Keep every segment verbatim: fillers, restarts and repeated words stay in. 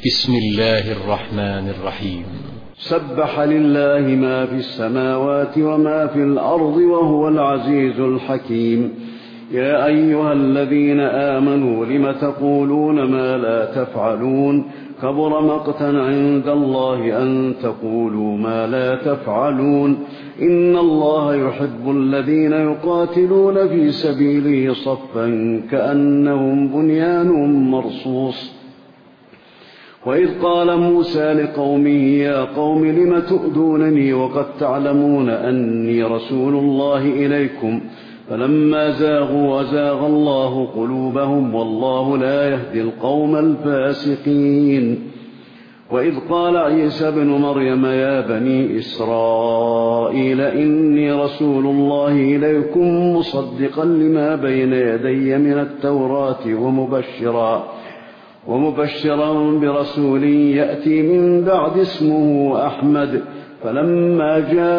بسم الله الرحمن الرحيم. سبح لله ما في السماوات وما في الأرض وهو العزيز الحكيم. يا أيها الذين آمنوا لم تقولون ما لا تفعلون؟ كبر مقتا عند الله أن تقولوا ما لا تفعلون. إن الله يحب الذين يقاتلون في سبيله صفا كأنهم بنيان مرصوص. وإذ قال موسى لقومه يا قوم لم تؤذونني وقد تعلمون أني رسول الله إليكم؟ فلما زاغوا وزاغ الله قلوبهم والله لا يهدي القوم الفاسقين. وإذ قال عيسى ابن مريم يا بني إسرائيل إني رسول الله إليكم مصدقا لما بين يدي من التوراة ومبشرا ومبشرا برسول يأتي من بعد اسمه أحمد. فلما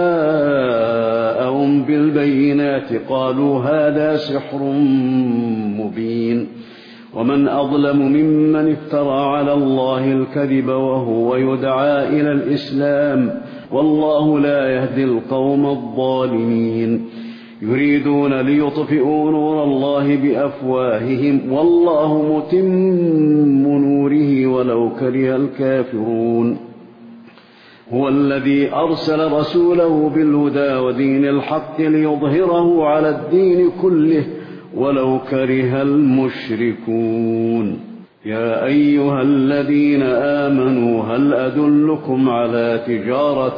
جاءهم بالبينات قالوا هذا سحر مبين. ومن أظلم ممن افترى على الله الكذب وهو يدعى إلى الإسلام والله لا يهدي القوم الظالمين. يريدون ليطفئوا نور الله بأفواههم والله متم نوره ولو كره الكافرون. هو الذي أرسل رسوله بالهدى ودين الحق ليظهره على الدين كله ولو كره المشركون. يا أيها الذين آمنوا هل أدلكم على تجارة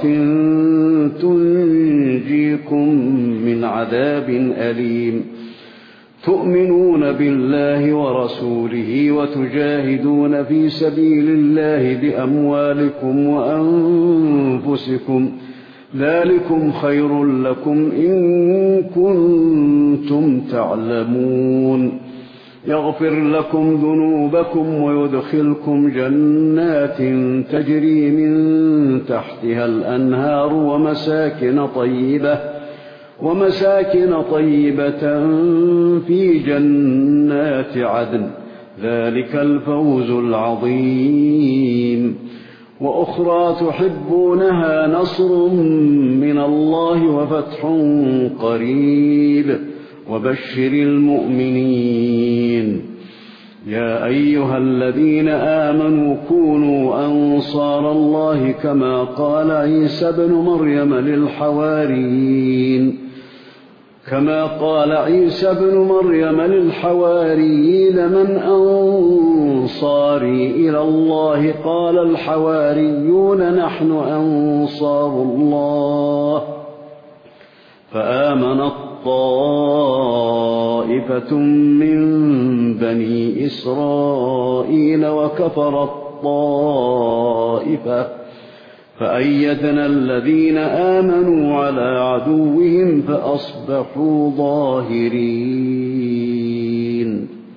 تنجيكم من عذاب أليم؟ تؤمنون بالله ورسوله وتجاهدون في سبيل الله بأموالكم وأنفسكم ذلكم خير لكم إن كنتم تعلمون. يغفر لكم ذنوبكم ويدخلكم جنات تجري من تحتها الأنهار ومساكن طيبة ومساكن طيبة في جنات عدن ذلك الفوز العظيم. وأخرى تحبونها نصر من الله وفتح قريب وبشر المؤمنين. يا أيها الذين آمنوا كونوا أنصار الله كما قال عيسى ابن مريم للحواريين كما قال عيسى ابن مريم للحواريين من أنصاري إلى الله؟ قال الحواريون نحن أنصار الله. فآمنت طائفة من بني إسرائيل وكفرت طائفة فأيدنا الذين آمنوا على عدوهم فأصبحوا ظاهرين.